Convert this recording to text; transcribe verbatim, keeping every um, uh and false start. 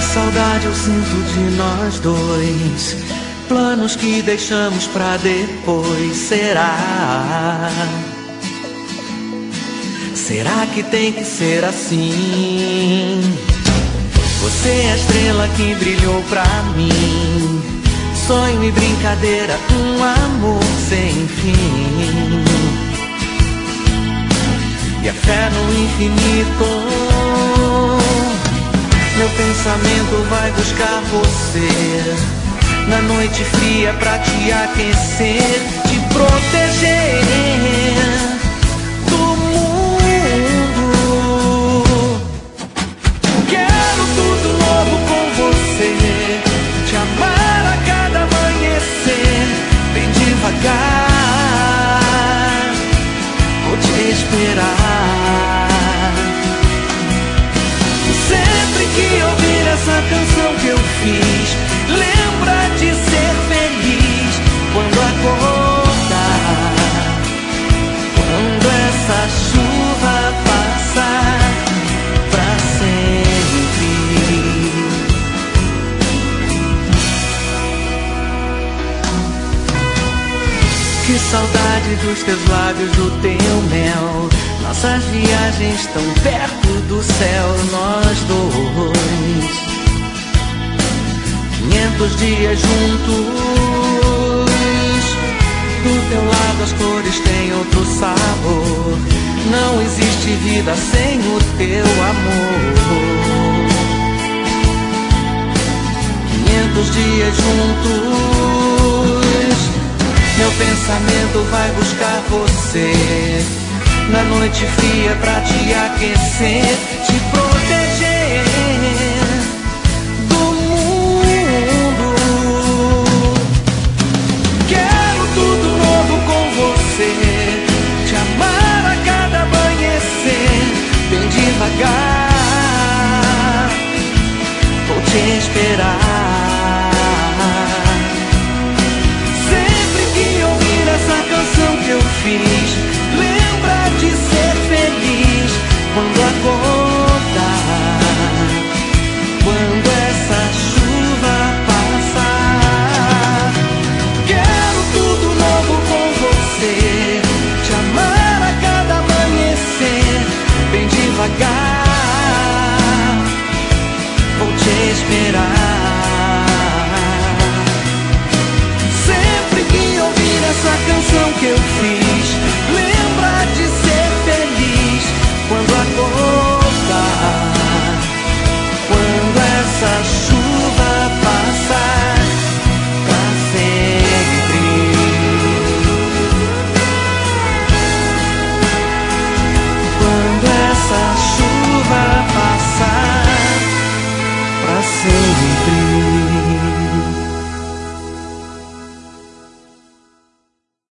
saudade eu sinto de nós dois, planos que deixamos pra depois. Será? Será que tem que ser assim? Você é a estrela que brilhou pra mim, sonho e brincadeira, um amor sem fim, e a fé no infinito. Meu pensamento vai buscar você na noite fria pra te aquecer, te proteger do mundo. Quero tudo novo com você, te amar a cada amanhecer, bem devagar, vou te esperar. Sempre que ouvir essa canção que eu fiz, lembra de ser feliz quando acordar, quando essa chuva passar pra sempre. Que saudade dos teus lábios, do teu mel, nossas viagens tão perto do céu, nós dois, quinhentos dias juntos. Do teu lado as cores têm outro sabor, não existe vida sem o teu amor. Quinhentos dias juntos, meu pensamento vai buscar você na noite fria pra te aquecer, te proteger do mundo. Quero tudo novo com você, te amar a cada amanhecer, bem devagar, vou te esperar. Sempre que ouvir essa canção que eu fiz, lembra de ser feliz quando acordar, quando essa chuva passar. Quero tudo novo com você, te amar a cada amanhecer, bem devagar, vou te esperar. Sempre que ouvir essa canção que eu fiz,